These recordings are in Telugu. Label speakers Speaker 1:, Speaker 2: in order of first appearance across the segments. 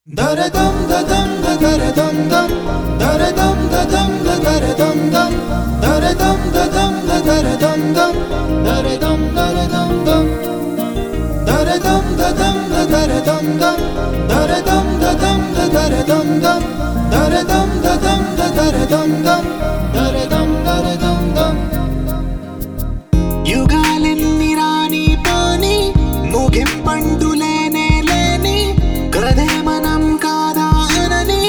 Speaker 1: Daradam dadam da daradam dam daradam dadam da daradam dam daradam dadam da daradam dam daradam daradam dam daradam dadam da daradam dam daradam dadam da daradam dam daradam dadam da daradam dam daradam daradam dam
Speaker 2: యుగాలెన్ని రాని పాని ముగింపండు లేనే లేని కథే మనం కాదా అనని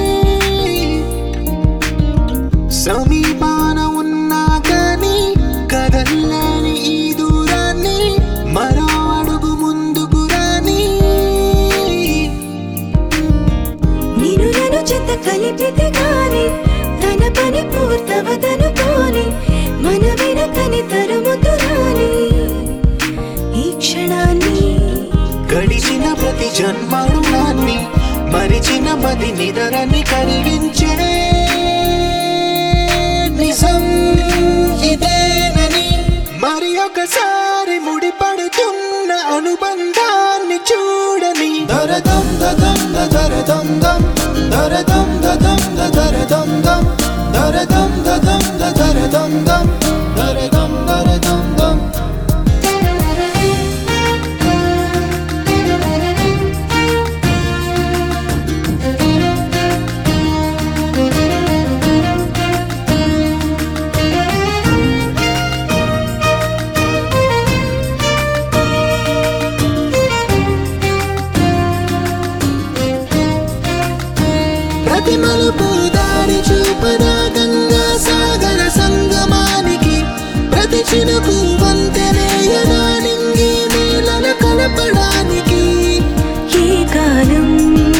Speaker 2: సమీపాన ఉన్నా కానీ కదల్లేని ఈ దూరాన్ని మరో అడుగు ముందుకు రాని
Speaker 3: నేను నన్ను చెత్త కలిపితే గాని తన పని పూర్తవదనుకోని మన వెనకని తరుముతురాని ఈ క్షణాన్ని
Speaker 2: గడిచిన ప్రతి జన్మరుణాన్ని మరిచిన మది నిదరని కలిగించే నిజం ఇదేనని మరి ఒకసారి ముడిపడుతున్న అనుబంధాన్ని చూడని
Speaker 1: daradam dadam da daradam dam daradam dadam da daradam dam daradam dadam da daradam dam daradam daradam dam
Speaker 2: ప్రతి మలుపు దారి చూపదా గంగా సాగర సంగమానికి ప్రతి చినుకు వంతెనేయదా నింగి నేలల కలపడానికి
Speaker 3: ఏ కాలం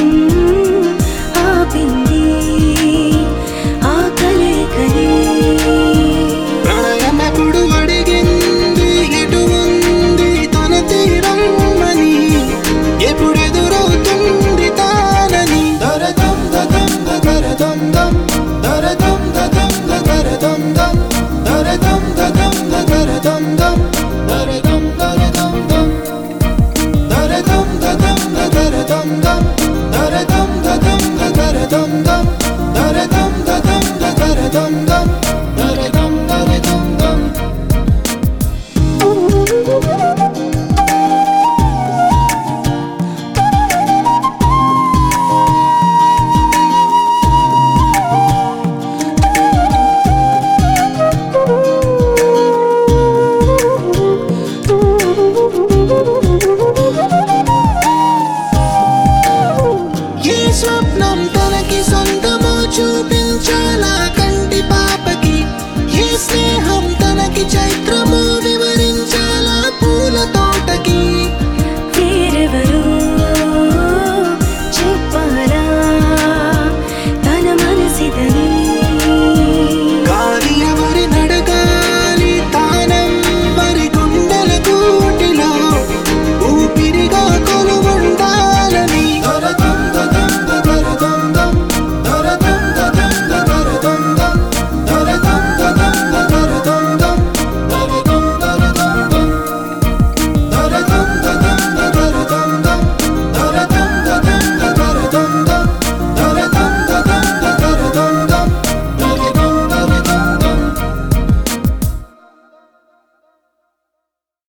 Speaker 3: ఆపింది ఆ కలయికని
Speaker 2: ప్రణయమెప్పుడు అడిగింది ఎటు ఉంది తన తీరమ్మని ఎప్పుడెదురవుతుంది తానని
Speaker 1: daradam dadam da daradam dam daradam dadam da daradam dam daradam dadam da daradam dam daradam daradam dam daradam dadam da daradam dam daradam dadam da daradam